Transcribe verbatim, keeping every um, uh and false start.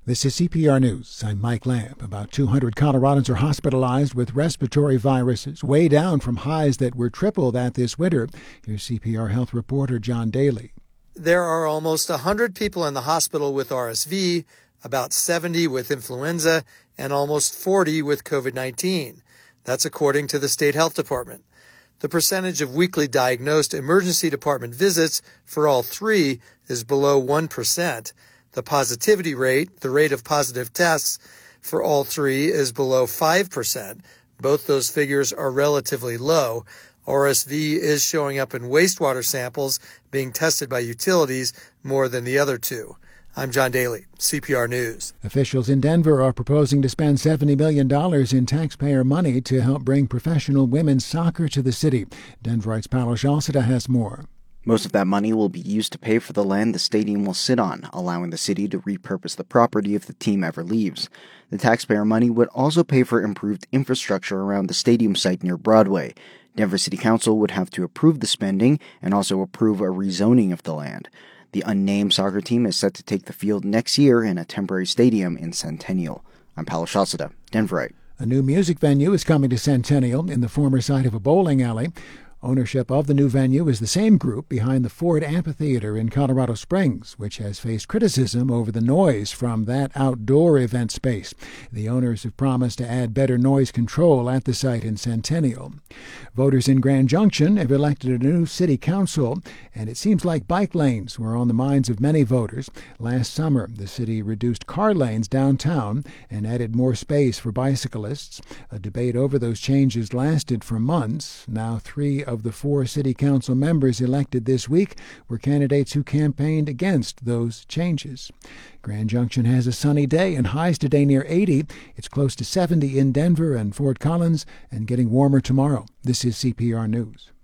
This is C P R News. I'm Mike Lamb. About two hundred Coloradans are hospitalized with respiratory viruses, way down from highs that were triple that this winter. Here's C P R health reporter John Daly. There are almost one hundred people in the hospital with R S V, about seventy with influenza, and almost forty with COVID nineteen. That's according to the state health department. The percentage of weekly diagnosed emergency department visits for all three is below one percent. The positivity rate, the rate of positive tests for all three, is below five percent. Both those figures are relatively low. R S V is showing up in wastewater samples being tested by utilities more than the other two. I'm John Daly, C P R News. Officials in Denver are proposing to spend seventy million dollars in taxpayer money to help bring professional women's soccer to the city. Denverite's Paolo Shalcida has more. Most of that money will be used to pay for the land the stadium will sit on, allowing the city to repurpose the property if the team ever leaves. The taxpayer money would also pay for improved infrastructure around the stadium site near Broadway. Denver City Council would have to approve the spending and also approve a rezoning of the land. The unnamed soccer team is set to take the field next year in a temporary stadium in Centennial. I'm Paolo Shalcida, Denverite. A new music venue is coming to Centennial in the former site of a bowling alley. Ownership of the new venue is the same group behind the Ford Amphitheater in Colorado Springs, which has faced criticism over the noise from that outdoor event space. The owners have promised to add better noise control at the site in Centennial. Voters in Grand Junction have elected a new city council, and it seems like bike lanes were on the minds of many voters. Last summer, the city reduced car lanes downtown and added more space for bicyclists. A debate over those changes lasted for months. Now three of the four city council members elected this week were candidates who campaigned against those changes. Grand Junction has a sunny day and highs today near eighty. It's close to seventy in Denver and Fort Collins and getting warmer tomorrow. This is C P R News.